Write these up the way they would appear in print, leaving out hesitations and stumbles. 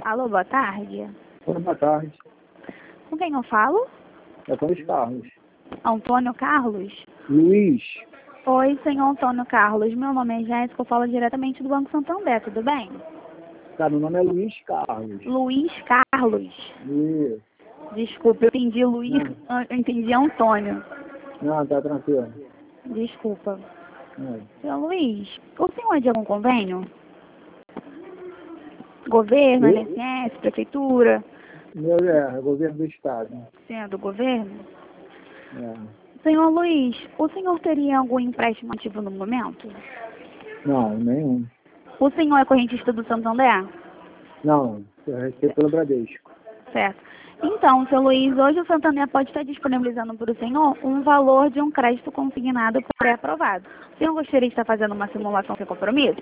Alô, boa tarde. Boa tarde. Com quem eu falo? É Luiz Carlos. Antônio Carlos? Luiz. Oi, senhor Antônio Carlos. Meu nome é Jéssica, eu falo diretamente do Banco Santander, tudo bem? Tá, meu nome é Luiz Carlos. Luiz Carlos. Isso. Desculpa, eu entendi Luiz, eu entendi Antônio. Não, tá tranquilo. Desculpa. É. Seu Luiz, o senhor é de algum convênio? Governo, Eu? INSS, prefeitura? Meu é governo do estado. Você é do governo? É. Senhor Luiz, o senhor teria algum empréstimo ativo no momento? Não, nenhum. O senhor é correntista do Santander? Não, eu recebo pelo Bradesco. Certo. Então, seu Luiz, hoje o Santander pode estar disponibilizando para o senhor um valor de um crédito consignado pré-aprovado. O senhor gostaria de estar fazendo uma simulação sem compromisso?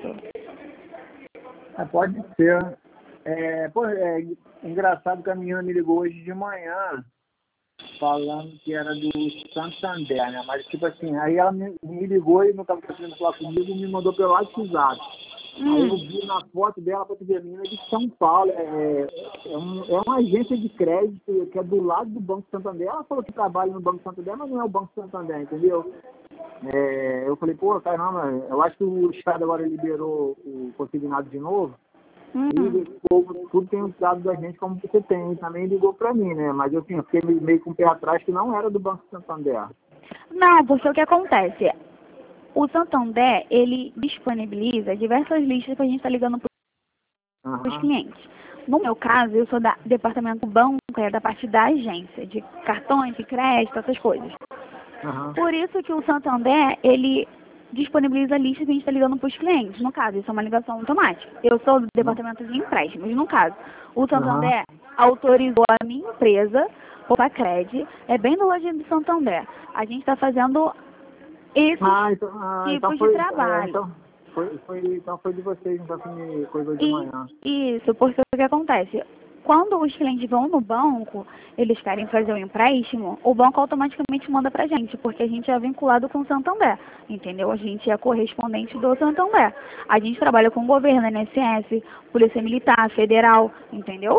Pode ser. É engraçado que a menina me ligou hoje de manhã falando que era do Santander, né? Mas tipo assim, aí ela me ligou e não estava conseguindo falar comigo e me mandou pelo WhatsApp. Aí eu vi na foto dela para ver a menina de São Paulo. É uma agência de crédito que é do lado do Banco Santander. Ela falou que trabalha no Banco Santander, mas não é o Banco Santander, entendeu? Eu falei, pô, caramba, eu acho que o Estado agora liberou o consignado de novo. E o povo, tudo tem os dados da gente como você tem. E também ligou para mim, né? Mas assim, eu fiquei meio com o pé atrás que não era do Banco Santander. Não, porque o que acontece? O Santander, ele disponibiliza diversas listas que a gente está ligando para os clientes. No meu caso, eu sou da departamento banco, é da parte da agência, de cartões, de crédito, essas coisas. Por isso que o Santander, ele disponibiliza listas que a gente está ligando para os clientes. No caso, isso é uma ligação automática. Eu sou do departamento de empréstimos. No caso, o Santander autorizou a minha empresa, o Pacred, é bem no lojinha do Santander. A gente está fazendo esse tipo de trabalho. Então foi de vocês, então que me coisou de manhã. Isso, porque o que acontece? Quando os clientes vão no banco, eles querem fazer um empréstimo, o banco automaticamente manda pra gente, porque a gente é vinculado com o Santander, entendeu? A gente é correspondente do Santander. A gente trabalha com o governo, INSS, Polícia Militar, Federal, entendeu?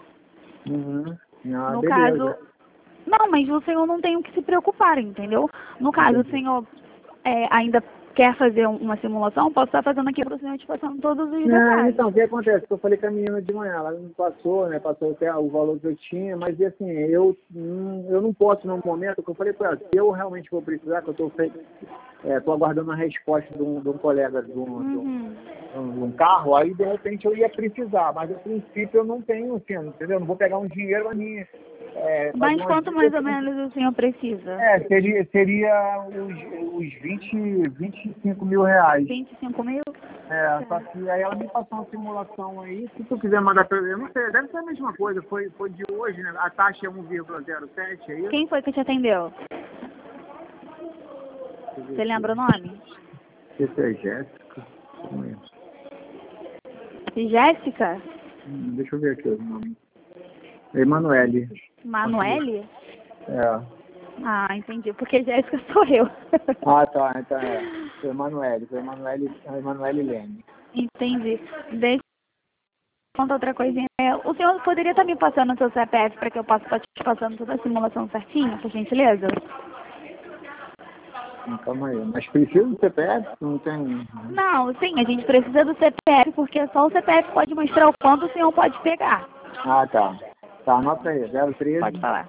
No Beleza. caso... Não, mas o senhor não tem o que se preocupar, entendeu? No caso, o senhor ainda quer fazer uma simulação, posso estar fazendo aqui para o senhor te passando todos os detalhes. Então, o que acontece? Eu falei com a menina de manhã, ela me passou, né? Passou até o valor que eu tinha, mas assim, eu não posso no momento, que eu falei com ela, se eu realmente vou precisar, que eu estou aguardando a resposta de um colega de um carro, aí de repente eu ia precisar, mas a princípio eu não tenho, assim, entendeu? Eu não vou pegar um dinheiro a mim. Mas quanto mais ou menos o senhor precisa? Seria os 25 mil reais. 25 mil? Só que aí ela me passou uma simulação aí, se tu quiser mandar pra eu não sei, deve ser a mesma coisa, foi de hoje, né? A taxa é 1,07 aí. Quem foi que te atendeu? Você lembra o nome? Esse é Jéssica. Jéssica? Deixa eu ver aqui o nome. Emanuele. Manuele? Ah, entendi, porque Jéssica sou eu. Tá, então foi Emanuele Leme. Entendi. Deixa eu contar outra coisinha. O senhor poderia estar me passando o seu CPF para que eu possa estar te passando toda a simulação certinha, por gentileza? Calma aí, mas precisa do CPF? Não tem... Não, sim, a gente precisa do CPF, porque só o CPF pode mostrar o quanto o senhor pode pegar. Tá. Tá, anota aí, 013... Pode falar.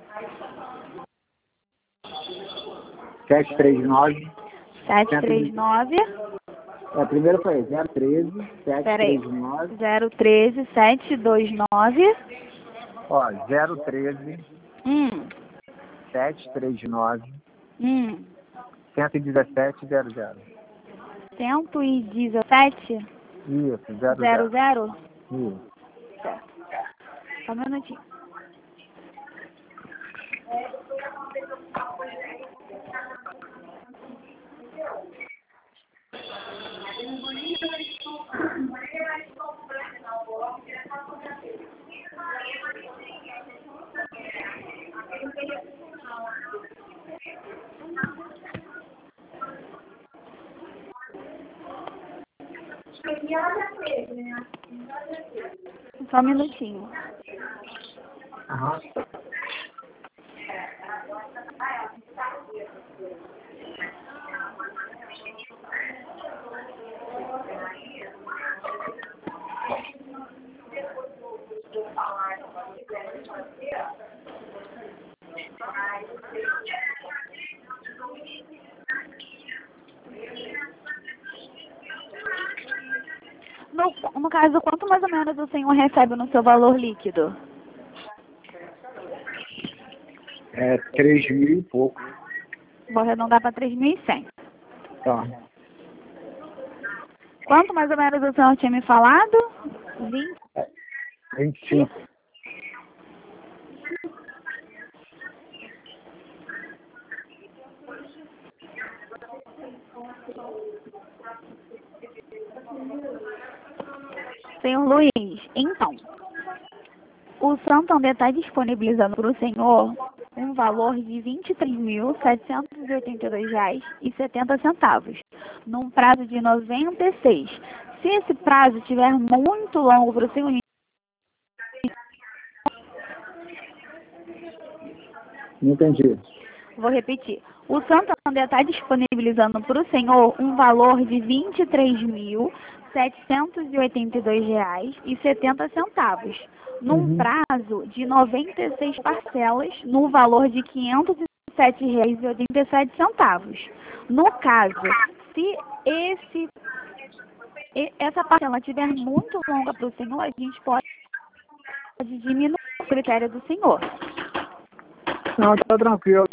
739... 739... Primeiro foi 013... Peraí. 739... 013 729... 013... 739... 11700. 117? Isso, 00? Isso. Certo. Só um minutinho. Só um minutinho. Aham. No caso, quanto mais ou menos o senhor recebe no seu valor líquido? É 3.000 e pouco. Vou arredondar para 3.100. Tá. Quanto mais ou menos o senhor tinha me falado? 20? 25. Senhor Luiz, então, o Santander está disponibilizando para o senhor um valor de R$ 23.782,70, num prazo de 96. Se esse prazo estiver muito longo para o senhor, Não entendi. vou repetir. O Santander está disponibilizando para o senhor um valor de R$ 23.782,70, num prazo de 96 parcelas, no valor de R$ 507,87. No caso, se essa parcela estiver muito longa para o senhor, a gente pode diminuir o critério do senhor. Não, tá tranquilo.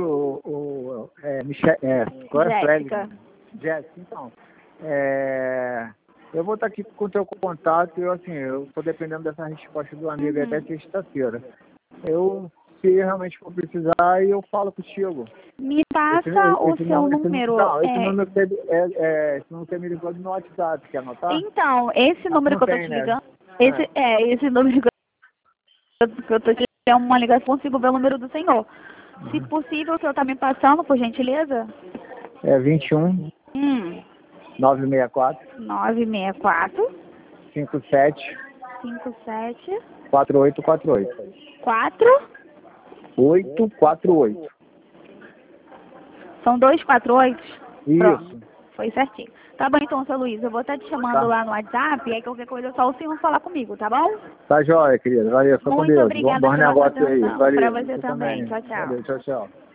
Qual é Jéssica. Jéssica, então. Eu vou estar aqui com o teu contato e eu estou dependendo dessa resposta do amigo até sexta-feira. Se realmente for precisar, eu falo contigo. Me passa o seu número. Esse número que me ligou no WhatsApp, quer anotar? Então, esse número que eu estou te ligando, esse número que eu estou te ligando é uma ligação, consigo ver o número do senhor. Se possível, o senhor está me passando, por gentileza? 21 964 57 4848. 848. São 248? Isso. Pronto, foi certinho. Tá bom então, seu Luiz, eu vou estar te chamando lá no WhatsApp, e aí qualquer coisa só o senhor falar comigo, tá bom? Tá jóia, querida. Valeu, fica com Deus. Muito obrigada Bom pela negócio aí. atenção. Valeu. Pra você também. Tchau, tchau. Valeu, tchau, tchau.